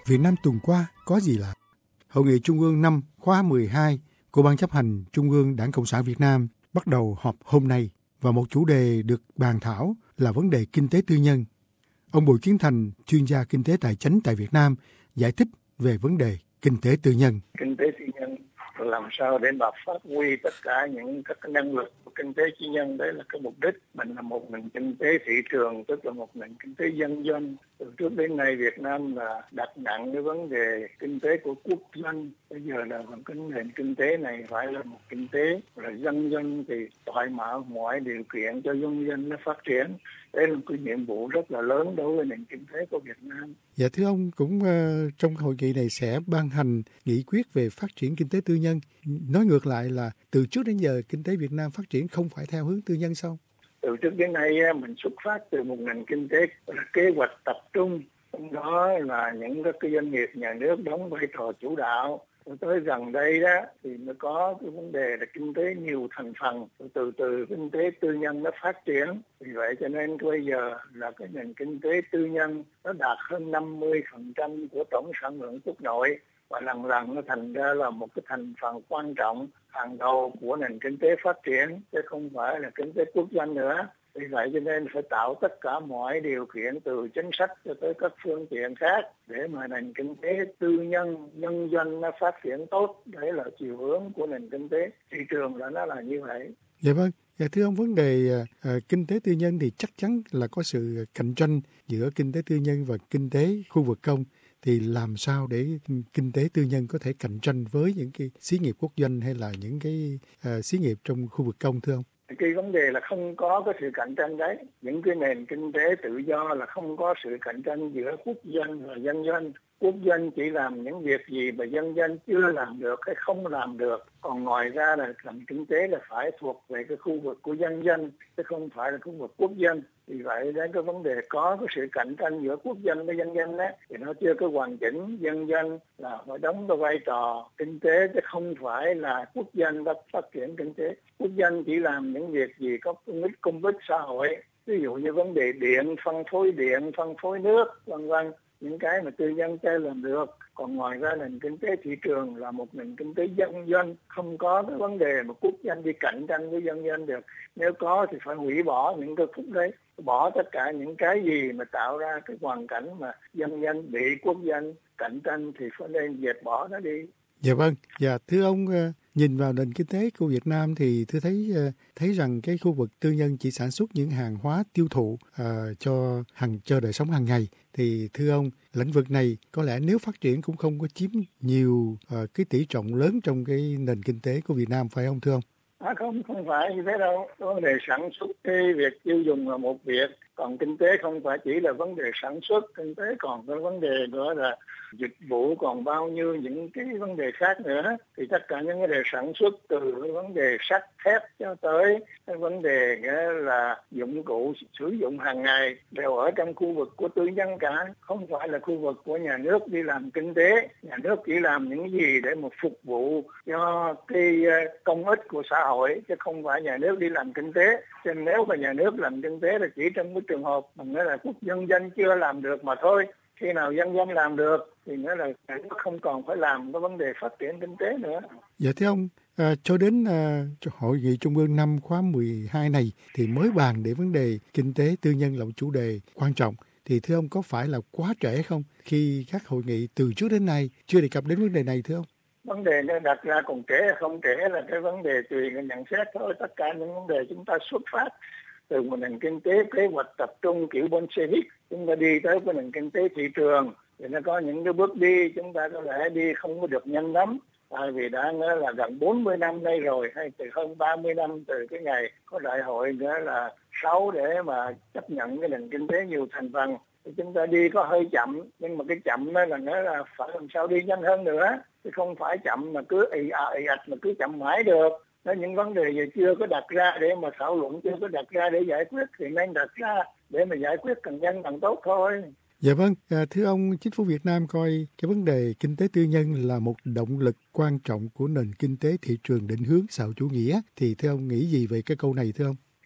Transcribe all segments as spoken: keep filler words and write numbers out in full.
Việt Nam tuần qua có gì lạ? Hội nghị Trung ương năm khóa mười hai của Ban chấp hành Trung ương Đảng Cộng sản Việt Nam bắt đầu họp hôm nay và một chủ đề được bàn thảo là vấn đề kinh tế tư nhân. Ông Bùi Kiến Thành, chuyên gia kinh tế tài chính tại Việt Nam, giải thích về vấn đề kinh tế tư nhân. Kinh tế tư nhân làm sao để mà phát huy tất cả những các năng lực của kinh tế tư nhân, đấy là cái mục đích. Mình là một nền kinh tế thị trường, tức là một nền kinh tế dân doanh. Từ trước đến nay Việt Nam là đặt nặng cái vấn đề kinh tế của quốc doanh. Bây giờ là cái nền kinh tế này phải là một kinh tế là dân doanh, thì thoải mái mọi điều kiện cho dân doanh nó phát triển. Đây là một cái nhiệm vụ rất là lớn đối với nền kinh tế của Việt Nam. Dạ thưa ông, cũng uh, trong hội nghị này sẽ ban hành nghị quyết về phát triển kinh tế tư nhân. Nói ngược lại là từ trước đến giờ kinh tế Việt Nam phát triển không phải theo hướng tư nhân sao? Từ trước đến nay mình xuất phát từ một nền kinh tế là kế hoạch tập trung, trong đó là những cái doanh nghiệp nhà nước đóng vai trò chủ đạo. Tới gần đây đó thì mới có cái vấn đề là kinh tế nhiều thành phần, từ từ kinh tế tư nhân nó phát triển. Vì vậy cho nên bây giờ là cái nền kinh tế tư nhân nó đạt hơn năm mươi phần trăm của tổng sản lượng quốc nội, và lần lần nó thành ra là một cái thành phần quan trọng hàng đầu của nền kinh tế phát triển, chứ không phải là kinh tế quốc doanh nữa. Vì vậy cho nên phải tạo tất cả mọi điều kiện từ chính sách cho tới các phương tiện khác để mà nền kinh tế tư nhân, nhân doanh nó phát triển tốt. Đấy là chiều hướng của nền kinh tế thị trường, là nó là như vậy. Dạ vâng. Dạ thưa ông, vấn đề uh, kinh tế tư nhân thì chắc chắn là có sự cạnh tranh giữa kinh tế tư nhân và kinh tế khu vực công. Thì làm sao để kinh tế tư nhân có thể cạnh tranh với những cái xí nghiệp quốc doanh hay là những cái uh, xí nghiệp trong khu vực công thưa ông? Cái vấn đề là không có cái sự cạnh tranh đấy. Những cái nền kinh tế tự do là không có sự cạnh tranh giữa quốc doanh và dân doanh. Quốc doanh chỉ làm những việc gì mà dân doanh chưa làm được hay không làm được. Còn ngoài ra là làm kinh tế là phải thuộc về cái khu vực của dân doanh, chứ không phải là khu vực quốc doanh. Vì vậy đến cái vấn đề có cái sự cạnh tranh giữa quốc doanh với dân doanh đấy, thì nó chưa có hoàn chỉnh. Dân doanh là phải đóng cái vai trò kinh tế, chứ không phải là quốc doanh đã phát triển kinh tế. Quốc doanh chỉ làm những việc gì có công ích công ích xã hội, ví dụ như vấn đề điện, phân phối điện, phân phối nước, vân vân, những cái mà tư nhân chưa làm được. Còn ngoài ra nền kinh tế thị trường là một nền kinh tế dân doanh, không có cái vấn đề mà quốc doanh đi cạnh tranh với dân doanh được. Nếu có thì phải hủy bỏ những cái phút đấy, bỏ tất cả những cái gì mà tạo ra cái hoàn cảnh mà dân doanh bị quốc doanh cạnh tranh thì phải nên dẹp bỏ nó đi. Dạ vâng. Dạ thưa ông, nhìn vào nền kinh tế của Việt Nam thì tôi thấy thấy rằng cái khu vực tư nhân chỉ sản xuất những hàng hóa tiêu thụ uh, cho hàng cho đời sống hàng ngày. Thì thưa ông, lĩnh vực này có lẽ nếu phát triển cũng không có chiếm nhiều uh, cái tỷ trọng lớn trong cái nền kinh tế của Việt Nam, phải không thưa ông? À, không, không phải như thế đâu. Vấn đề sản xuất, cái việc tiêu dùng là một việc. Còn kinh tế không phải chỉ là vấn đề sản xuất, kinh tế còn có vấn đề nữa là dịch vụ, còn bao nhiêu những cái vấn đề khác nữa. Thì tất cả những vấn đề sản xuất, từ vấn đề sắt thép cho tới cái vấn đề là dụng cụ sử dụng hàng ngày đều ở trong khu vực của tư nhân cả, không phải là khu vực của nhà nước đi làm kinh tế. Nhà nước chỉ làm những gì để mà phục vụ cho cái công ích của xã hội, chứ không phải nhà nước đi làm kinh tế. Cho nên nếu mà nhà nước làm kinh tế là chỉ trong cái trường hợp mà nghĩa là quốc dân doanh chưa làm được mà thôi. Khi nào dân doanh làm được thì nghĩa là nhà nước không còn phải làm cái vấn đề phát triển kinh tế nữa. Dạ thưa ông, à, cho đến à, cho hội nghị Trung ương năm khóa mười hai này thì mới bàn để vấn đề kinh tế tư nhân là một chủ đề quan trọng. Thì thưa ông, có phải là quá trễ không khi các hội nghị từ trước đến nay chưa đề cập đến vấn đề này thưa ông? Vấn đề nó đặt ra còn trễ hay không trễ là cái vấn đề tùy người nhận xét thôi. Tất cả những vấn đề chúng ta xuất phát từ một nền kinh tế kế hoạch tập trung kiểu Bolshevik, chúng ta đi tới cái nền kinh tế thị trường thì nó có những cái bước đi chúng ta có lẽ đi không có được nhanh lắm, tại vì đã là gần bốn mươi năm nay rồi, hay từ hơn ba mươi năm từ cái ngày có đại hội nữa là sáu để mà chấp nhận cái nền kinh tế nhiều thành phần. Thì chúng ta đi có hơi chậm, nhưng mà cái chậm đó là nó là phải làm sao đi nhanh hơn nữa, chứ không phải chậm mà cứ ì à ì ạch mà cứ chậm mãi được. Nó những vấn đề gì chưa có đặt ra để mà thảo luận, chưa có đặt ra để giải quyết thì nên đặt ra để mà giải quyết càng nhanh càng tốt thôi. Dạ vâng, à, thưa ông, chính phủ Việt Nam coi cái vấn đề kinh tế tư nhân là một động lực quan trọng của nền kinh tế thị trường định hướng xã hội chủ nghĩa. Thì thưa ông nghĩ gì về cái câu này thưa ông?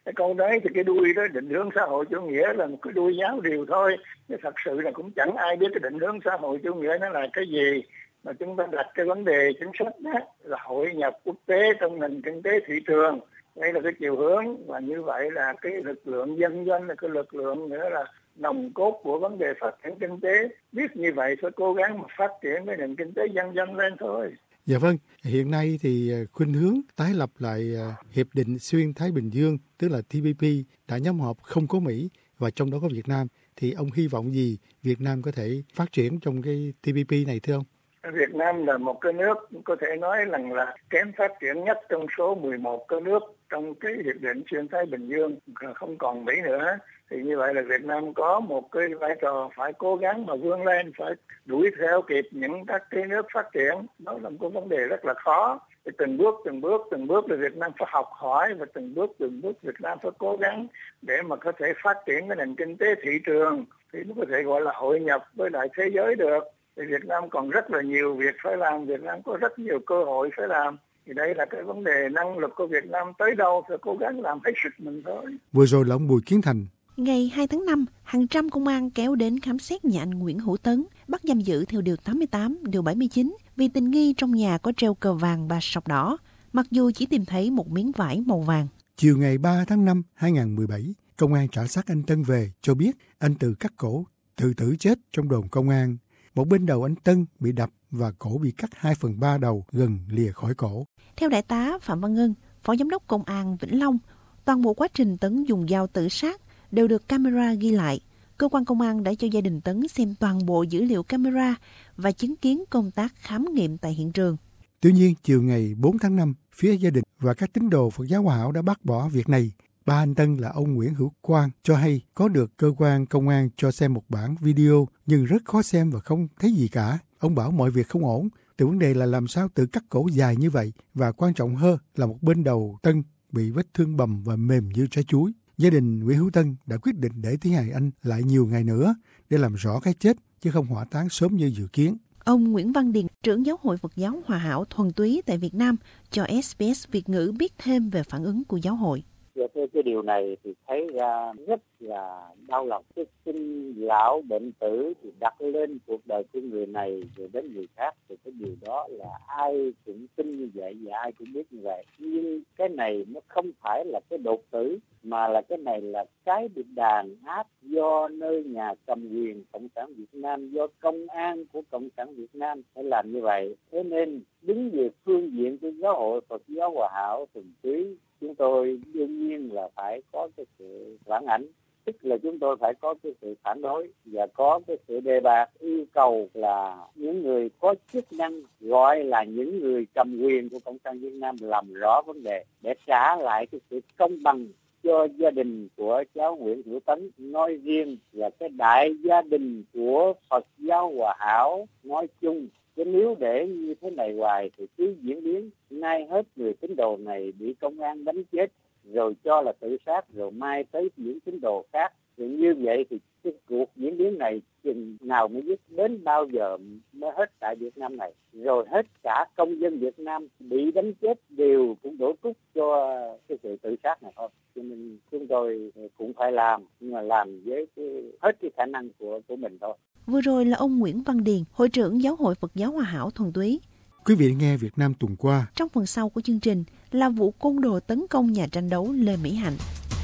Cái câu đấy thì cái đuôi đó định hướng xã hội chủ nghĩa là một cái đuôi giáo điều thôi, chứ thật sự là cũng chẳng ai biết cái định hướng xã hội chủ nghĩa nó là cái gì. Mà chúng ta đặt cái vấn đề chính sách đó là hội nhập quốc tế trong nền kinh tế thị trường, đây là cái chiều hướng, và như vậy là cái lực lượng dân doanh là cái lực lượng nữa là nòng cốt của vấn đề phát triển kinh tế. Biết như vậy phải cố gắng mà phát triển cái nền kinh tế dân doanh lên thôi. Dạ vâng, hiện nay thì khuynh hướng tái lập lại Hiệp định Xuyên Thái Bình Dương, tức là T P P, đã nhóm họp không có Mỹ và trong đó có Việt Nam. Thì ông hy vọng gì Việt Nam có thể phát triển trong cái T P P này thưa ông? Việt Nam là một cái nước có thể nói rằng là kém phát triển nhất trong số mười một cái nước trong cái Hiệp định Xuyên Thái Bình Dương, không còn Mỹ nữa. Thì như vậy là Việt Nam có một cái vai trò phải cố gắng mà vươn lên, phải đuổi theo kịp những các cái nước phát triển. Đó là một cái vấn đề rất là khó. Thì từng bước, từng bước, từng bước là Việt Nam phải học hỏi, và từng bước, từng bước Việt Nam phải cố gắng để mà có thể phát triển cái nền kinh tế thị trường. Thì nó có thể gọi là hội nhập với lại thế giới được. Thì Việt Nam còn rất là nhiều việc phải làm, Việt Nam có rất nhiều cơ hội phải làm. Thì đây là cái vấn đề năng lực của Việt Nam tới đâu phải cố gắng làm hết sức mình thôi. Vừa rồi là ông Bùi Kiến Thành. Ngày hai tháng năm, hàng trăm công an kéo đến khám xét nhà anh Nguyễn Hữu Tấn, bắt giam giữ theo điều tám mươi tám, điều bảy mươi chín vì tình nghi trong nhà có treo cờ vàng và sọc đỏ, mặc dù chỉ tìm thấy một miếng vải màu vàng. Chiều ngày ba tháng năm năm hai nghìn không trăm mười bảy, công an trả xác anh Tân về cho biết anh tự cắt cổ, tự tử chết trong đồn công an. Một bên đầu anh Tân bị đập và cổ bị cắt hai phần ba đầu gần lìa khỏi cổ. Theo đại tá Phạm Văn Ngân, phó giám đốc công an Vĩnh Long, toàn bộ quá trình Tấn dùng dao tự sát đều được camera ghi lại. Cơ quan công an đã cho gia đình Tấn xem toàn bộ dữ liệu camera và chứng kiến công tác khám nghiệm tại hiện trường. Tuy nhiên, chiều ngày bốn tháng năm, phía gia đình và các tín đồ Phật giáo Hòa Hảo đã bác bỏ việc này. Ba anh Tân là ông Nguyễn Hữu Quang cho hay có được cơ quan công an cho xem một bản video nhưng rất khó xem và không thấy gì cả. Ông bảo mọi việc không ổn. Từ vấn đề là làm sao tự cắt cổ dài như vậy, và quan trọng hơn là một bên đầu Tân bị vết thương bầm và mềm như trái chuối. Gia đình Nguyễn Hữu Tân đã quyết định để thi hài anh lại nhiều ngày nữa để làm rõ cái chết, chứ không hỏa táng sớm như dự kiến. Ông Nguyễn Văn Điền, trưởng Giáo hội Phật giáo Hòa Hảo thuần túy tại Việt Nam, cho ét bê ét Việt ngữ biết thêm về phản ứng của giáo hội. Cái, cái điều này thì thấy ra rất là đau lòng. Cái sinh lão bệnh tử thì đặt lên cuộc đời của người này rồi đến người khác, thì cái điều đó là ai cũng tin như vậy và ai cũng biết như vậy. Nhưng cái này nó không phải là cái đột tử, mà là cái này là cái bị đàn áp do nơi nhà cầm quyền Cộng sản Việt Nam, do công an của Cộng sản Việt Nam phải làm như vậy. Thế nên đứng về phương diện của giáo hội Phật giáo Hòa Hảo thuần túy, chúng tôi đương nhiên là phải có cái sự phản ảnh, tức là chúng tôi phải có cái sự phản đối và có cái sự đề bạt, yêu cầu là những người có chức năng, gọi là những người cầm quyền của Cộng sản Việt Nam làm rõ vấn đề để trả lại cái sự công bằng cho gia đình của cháu Nguyễn Hữu Tấn nói riêng và cái đại gia đình của Phật giáo Hòa Hảo nói chung. Chứ nếu để như thế này hoài thì cứ diễn biến, nay hết người tín đồ này bị công an đánh chết rồi cho là tự sát, rồi mai tới những tín đồ khác. Thì như vậy thì cái cuộc diễn biến này chừng nào mới dứt, đến bao giờ mới hết tại Việt Nam này. Rồi hết cả công dân Việt Nam bị đánh chết đều cũng đổ cúc cho cái sự tự sát này thôi. Cho nên chúng tôi cũng phải làm, nhưng mà làm với cái, hết cái khả năng của, của mình thôi. Vừa rồi là ông Nguyễn Văn Điền, hội trưởng Giáo hội Phật giáo Hòa Hảo thuần túy. Quý vị nghe Việt Nam tuần qua. Trong phần sau của chương trình là vụ côn đồ tấn công nhà tranh đấu Lê Mỹ Hạnh.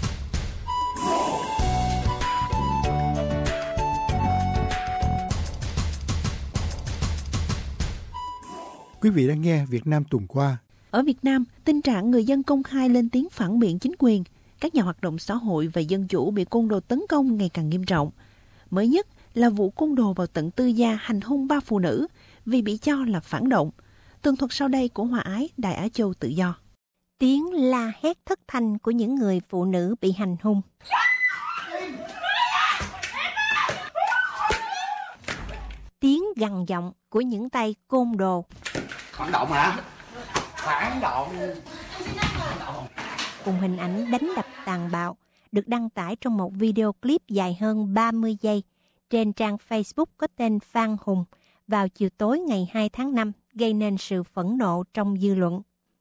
Quý vị đang nghe Việt Nam tuần qua. Ở Việt Nam, tình trạng người dân công khai lên tiếng phản biện chính quyền, các nhà hoạt động xã hội và dân chủ bị côn đồ tấn công ngày càng nghiêm trọng. Mới nhất là vụ côn đồ vào tận tư gia hành hung ba phụ nữ vì bị cho là phản động. Tường thuật sau đây của Hòa Ái, Đài Á Châu Tự Do. Tiếng la hét thất thanh của những người phụ nữ bị hành hung. Tiếng gằn giọng của những tay côn đồ. Phản động hả? Phản động. Cùng hình ảnh đánh đập tàn bạo được đăng tải trong một video clip dài hơn ba mươi giây trên trang Facebook có tên Phan Hùng vào chiều tối ngày hai tháng năm, gây nên sự phẫn nộ trong dư luận.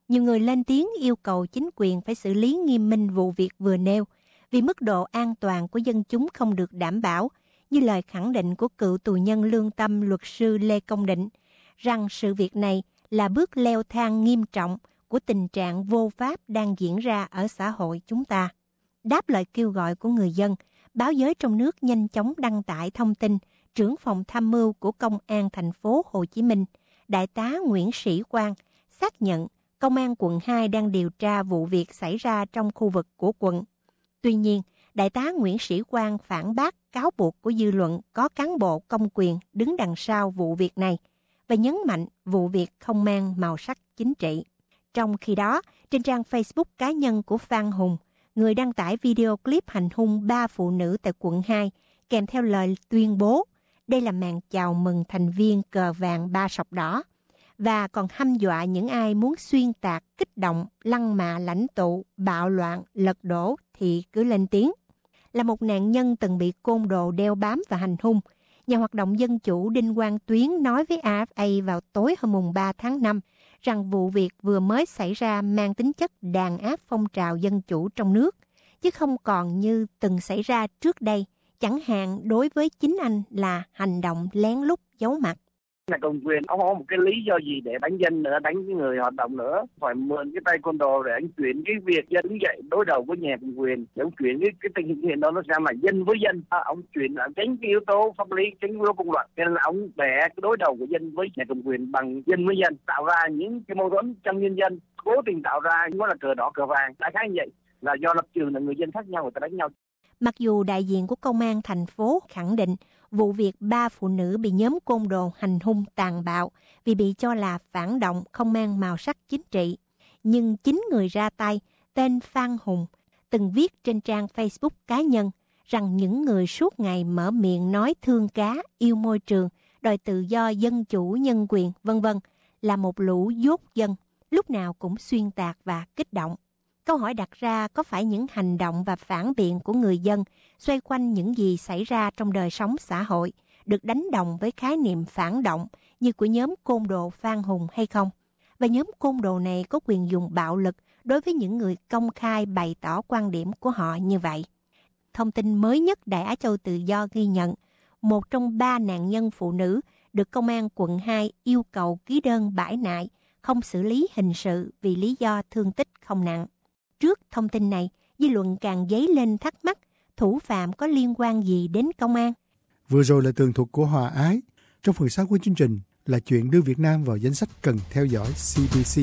Nhiều người lên tiếng yêu cầu chính quyền phải xử lý nghiêm minh vụ việc vừa nêu, vì mức độ an toàn của dân chúng không được đảm bảo, như lời khẳng định của cựu tù nhân lương tâm luật sư Lê Công Định, rằng sự việc này là bước leo thang nghiêm trọng của tình trạng vô pháp đang diễn ra ở xã hội chúng ta. Đáp lời kêu gọi của người dân, báo giới trong nước nhanh chóng đăng tải thông tin trưởng phòng tham mưu của Công an thành phố Hồ Chí Minh, Đại tá Nguyễn Sĩ Quang, xác nhận Công an quận hai đang điều tra vụ việc xảy ra trong khu vực của quận. Tuy nhiên, Đại tá Nguyễn Sĩ Quang phản bác cáo buộc của dư luận có cán bộ công quyền đứng đằng sau vụ việc này và nhấn mạnh vụ việc không mang màu sắc chính trị. Trong khi đó, trên trang Facebook cá nhân của Phan Hùng, người đăng tải video clip hành hung ba phụ nữ tại quận hai, kèm theo lời tuyên bố đây là màn chào mừng thành viên cờ vàng ba sọc đỏ, và còn hăm dọa những ai muốn xuyên tạc, kích động, lăng mạ lãnh tụ, bạo loạn, lật đổ thì cứ lên tiếng. Là một nạn nhân từng bị côn đồ đeo bám và hành hung, nhà hoạt động dân chủ Đinh Quang Tuyến nói với a ép a vào tối hôm mùng ba tháng năm rằng vụ việc vừa mới xảy ra mang tính chất đàn áp phong trào dân chủ trong nước, chứ không còn như từng xảy ra trước đây, chẳng hạn đối với chính anh là hành động lén lút giấu mặt. Nhà cầm quyền ông không có một cái lý do gì để đánh dân nữa, đánh cái người hoạt động nữa, phải mượn cái tay côn đồ để anh chuyển cái việc dân đứng dậy đối đầu với nhà cầm quyền, để ông chuyển cái cái tình hình đó nó ra mà dân với dân, à, ông chuyển là tránh cái yếu tố pháp lý, tránh yếu tố công luận, cho nên là ông bẻ cái đối đầu của dân với nhà cầm quyền bằng dân với dân, tạo ra những cái mâu thuẫn trong nhân dân, cố tình tạo ra nó là cờ đỏ cờ vàng, đại khái như vậy là do lập trường là người dân khác nhau người ta đánh nhau. Mặc dù đại diện của Công an thành phố khẳng định vụ việc ba phụ nữ bị nhóm côn đồ hành hung tàn bạo vì bị cho là phản động không mang màu sắc chính trị, nhưng chính người ra tay, tên Phan Hùng, từng viết trên trang Facebook cá nhân rằng những người suốt ngày mở miệng nói thương cá, yêu môi trường, đòi tự do, dân chủ, nhân quyền, vân vân là một lũ dốt dân, lúc nào cũng xuyên tạc và kích động. Câu hỏi đặt ra có phải những hành động và phản biện của người dân xoay quanh những gì xảy ra trong đời sống xã hội được đánh đồng với khái niệm phản động như của nhóm côn đồ Phan Hùng hay không? Và nhóm côn đồ này có quyền dùng bạo lực đối với những người công khai bày tỏ quan điểm của họ như vậy. Thông tin mới nhất Đài Á Châu Tự Do ghi nhận, một trong ba nạn nhân phụ nữ được Công an quận hai yêu cầu ký đơn bãi nại, không xử lý hình sự vì lý do thương tích không nặng. Trước thông tin này, dư luận càng dấy lên thắc mắc thủ phạm có liên quan gì đến công an. Vừa rồi là tường thuật của Hòa Ái. Trong phần sau của chương trình là chuyện đưa Việt Nam vào danh sách cần theo dõi xê pê xê.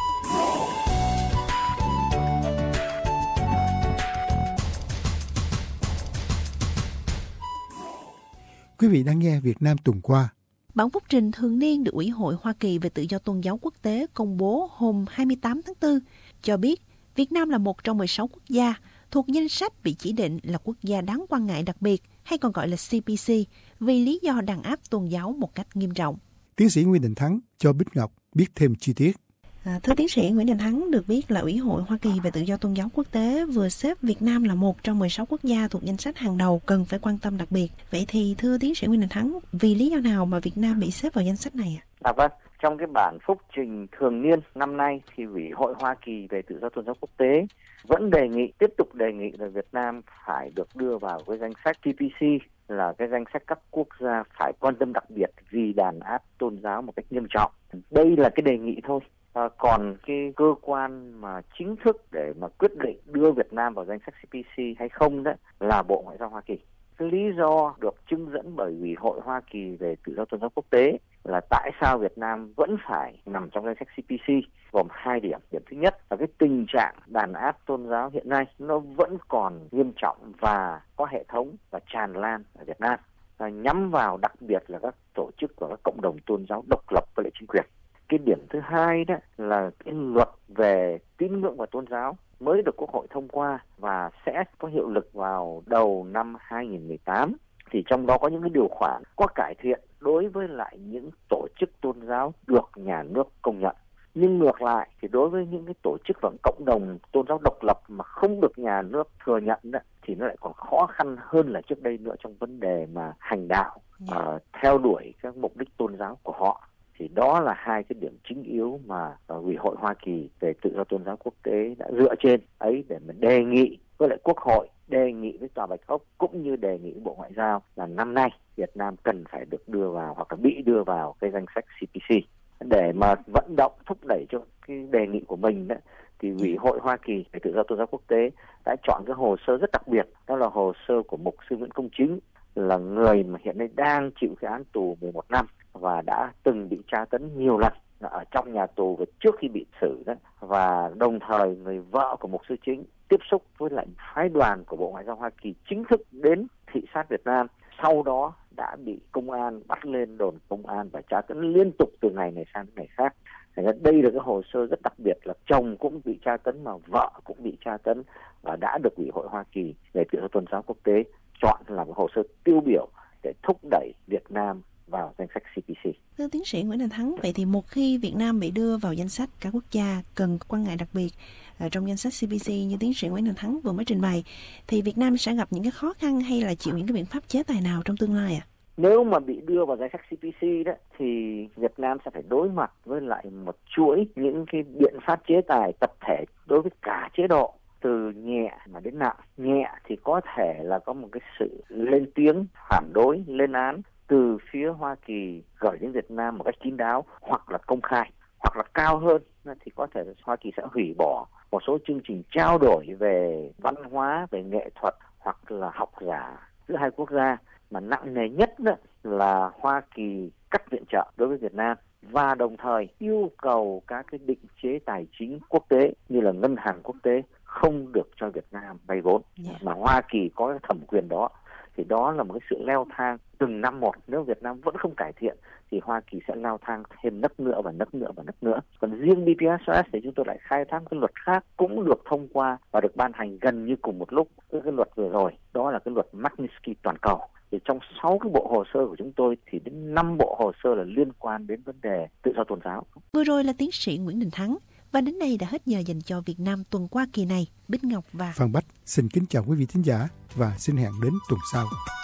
Quý vị đang nghe Việt Nam tuần qua. Bản phúc trình thường niên được Ủy hội Hoa Kỳ về tự do tôn giáo quốc tế công bố hôm hai mươi tám tháng tư cho biết Việt Nam là một trong mười sáu quốc gia thuộc danh sách bị chỉ định là quốc gia đáng quan ngại đặc biệt, hay còn gọi là xê pê xê, vì lý do đàn áp tôn giáo một cách nghiêm trọng. Tiến sĩ Nguyễn Đình Thắng cho Bích Ngọc biết thêm chi tiết. À, thưa tiến sĩ Nguyễn Đình Thắng, được biết là Ủy hội Hoa Kỳ về tự do tôn giáo quốc tế vừa xếp Việt Nam là một trong mười sáu quốc gia thuộc danh sách hàng đầu cần phải quan tâm đặc biệt. Vậy thì thưa tiến sĩ Nguyễn Đình Thắng, vì lý do nào mà Việt Nam bị xếp vào danh sách này ạ? À vâng, trong cái bản phúc trình thường niên năm nay thì Ủy hội Hoa Kỳ về tự do tôn giáo quốc tế vẫn đề nghị, tiếp tục đề nghị là Việt Nam phải được đưa vào cái danh sách xê pê xê, là cái danh sách các quốc gia phải quan tâm đặc biệt vì đàn áp tôn giáo một cách nghiêm trọng. Đây là cái đề nghị thôi. À, còn cái cơ quan mà chính thức để mà quyết định đưa Việt Nam vào danh sách xê pê xê hay không đó là Bộ Ngoại giao Hoa Kỳ. Cái lý do được trưng dẫn bởi Ủy hội Hoa Kỳ về tự do tôn giáo quốc tế là tại sao Việt Nam vẫn phải nằm trong danh sách xê pê xê gồm hai điểm. Điểm thứ nhất là cái tình trạng đàn áp tôn giáo hiện nay nó vẫn còn nghiêm trọng và có hệ thống và tràn lan ở Việt Nam, à, nhắm vào đặc biệt là các tổ chức và các cộng đồng tôn giáo độc lập với lại chính quyền. Cái điểm thứ hai đó là cái luật về tín ngưỡng và tôn giáo mới được Quốc hội thông qua và sẽ có hiệu lực vào đầu năm hai không một tám. Thì trong đó có những cái điều khoản có cải thiện đối với lại những tổ chức tôn giáo được nhà nước công nhận. Nhưng ngược lại thì đối với những cái tổ chức và cộng đồng tôn giáo độc lập mà không được nhà nước thừa nhận đó, thì nó lại còn khó khăn hơn là trước đây nữa trong vấn đề mà hành đạo, uh, theo đuổi các mục đích tôn giáo của họ. Thì đó là hai cái điểm chính yếu mà Ủy hội Hoa Kỳ về tự do tôn giáo quốc tế đã dựa trên ấy để mình đề nghị với lại Quốc hội, đề nghị với Tòa Bạch Ốc cũng như đề nghị Bộ Ngoại giao là năm nay Việt Nam cần phải được đưa vào hoặc là bị đưa vào cái danh sách xê pê xê để mà vận động thúc đẩy cho cái đề nghị của mình đó. Thì Ủy hội Hoa Kỳ về tự do tôn giáo quốc tế đã chọn cái hồ sơ rất đặc biệt, đó là hồ sơ của mục sư Nguyễn Công Chính, là người mà hiện nay đang chịu cái án tù mười một năm và đã từng bị tra tấn nhiều lần ở trong nhà tù và trước khi bị xử đó. Và đồng thời người vợ của mục sư Chính tiếp xúc với lại phái đoàn của Bộ Ngoại giao Hoa Kỳ chính thức đến thị sát Việt Nam, sau đó đã bị công an bắt lên đồn công an và tra tấn liên tục từ ngày này sang ngày khác. Đây là cái hồ sơ rất đặc biệt, là chồng cũng bị tra tấn mà vợ cũng bị tra tấn, và đã được Ủy hội Hoa Kỳ về tự do tôn giáo quốc tế chọn làm hồ sơ tiêu biểu để thúc đẩy Việt Nam vào danh sách xê pê xê. Thưa tiến sĩ Nguyễn Đình Thắng, vậy thì một khi Việt Nam bị đưa vào danh sách các quốc gia cần quan ngại đặc biệt trong danh sách xê pê xê như tiến sĩ Nguyễn Đình Thắng vừa mới trình bày, thì Việt Nam sẽ gặp những cái khó khăn hay là chịu những cái biện pháp chế tài nào trong tương lai ạ? À? Nếu mà bị đưa vào danh sách xê pê xê đó thì Việt Nam sẽ phải đối mặt với lại một chuỗi những cái biện pháp chế tài tập thể đối với cả chế độ, từ nhẹ mà đến nặng. Nhẹ thì có thể là có một cái sự lên tiếng phản đối, lên án từ phía Hoa Kỳ gửi đến Việt Nam một cách kín đáo hoặc là công khai, hoặc là cao hơn thì có thể Hoa Kỳ sẽ hủy bỏ một số chương trình trao đổi về văn hóa, về nghệ thuật hoặc là học giả giữa hai quốc gia. Mà nặng nề nhất đó là Hoa Kỳ cắt viện trợ đối với Việt Nam và đồng thời yêu cầu các cái định chế tài chính quốc tế như là ngân hàng quốc tế không được cho Việt Nam vay vốn. Yeah. Mà Hoa Kỳ có cái thẩm quyền đó, thì đó là một cái sự leo thang từng năm một. Nếu Việt Nam vẫn không cải thiện thì Hoa Kỳ sẽ leo thang thêm nấc nữa và nấc nữa và nấc nữa. Còn riêng bê pê ét o ét thì chúng tôi lại khai thác cái luật khác cũng được thông qua và được ban hành gần như cùng một lúc với cái luật vừa rồi, đó là cái luật Magnitsky toàn cầu. Thì trong sáu cái bộ hồ sơ của chúng tôi thì đến năm bộ hồ sơ là liên quan đến vấn đề tự do tôn giáo. Vừa rồi là tiến sĩ Nguyễn Đình Thắng. Và đến đây đã hết giờ dành cho Việt Nam tuần qua kỳ này. Bích Ngọc và Phan Bách xin kính chào quý vị thính giả và xin hẹn đến tuần sau.